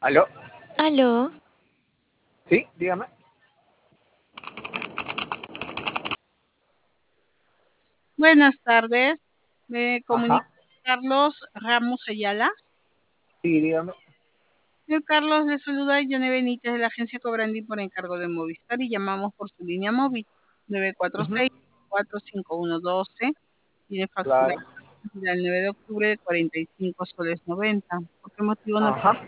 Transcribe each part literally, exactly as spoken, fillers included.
¿Aló? Aló, Sí, dígame. Buenas tardes, me Ajá. comunica Carlos Ramos Ayala. Sí, dígame. Señor Carlos, le saluda Yone Benítez de la agencia Cobrandi por encargo de Movistar y llamamos por su línea móvil nueve cuatro Ujú. seis, cuatro cinco uno uno dos. Tiene factura Claro. del nueve de octubre de cuarenta y cinco soles noventa. ¿Por qué motivo no? Ajá.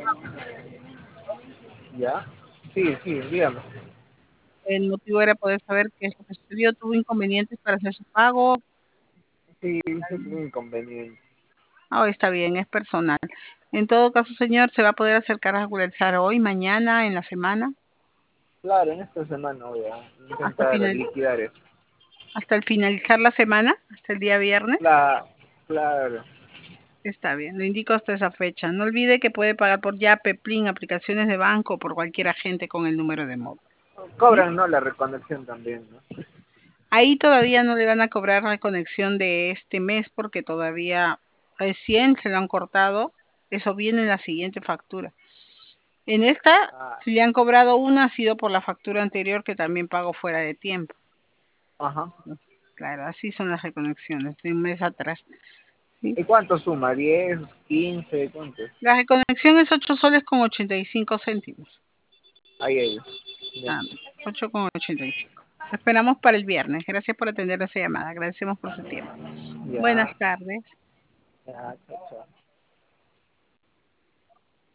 Ya. Sí, sí, dígame. El motivo era poder saber qué es lo que sucedió. ¿Tuvo inconvenientes para hacer su pago? Sí, sí, tuve un inconveniente. Ah, está bien, es personal. En todo caso, señor, ¿se va a poder acercar a regularizar hoy, mañana, en la semana? Claro, en esta semana voy a Hasta intentar final, liquidar eso. hasta el finalizar la semana, hasta el día viernes. La, claro. Está bien, lo indico hasta esa fecha. No olvide que puede pagar por Yape, Plin, aplicaciones de banco o por cualquier agente con el número de móvil. ¿Bien? Cobran, ¿no? La reconexión también, ¿no? Ahí todavía no le van a cobrar la conexión de este mes porque todavía recién se lo han cortado. Eso viene en la siguiente factura. En esta, Ah, si le han cobrado una, ha sido por la factura anterior que también pago fuera de tiempo. ajá. Claro, así son las reconexiones de un mes atrás. ¿Sí? ¿Y cuánto suma? ¿Diez, quince? ¿Cuánto? La reconexión es ocho soles con ochenta y cinco céntimos. Ahí, ahí. Ya. Ah, ocho con ochenta y cinco. Esperamos para el viernes. Gracias por atender esa llamada. Agradecemos por su tiempo. Ya. Buenas tardes. Ya, chao, chao.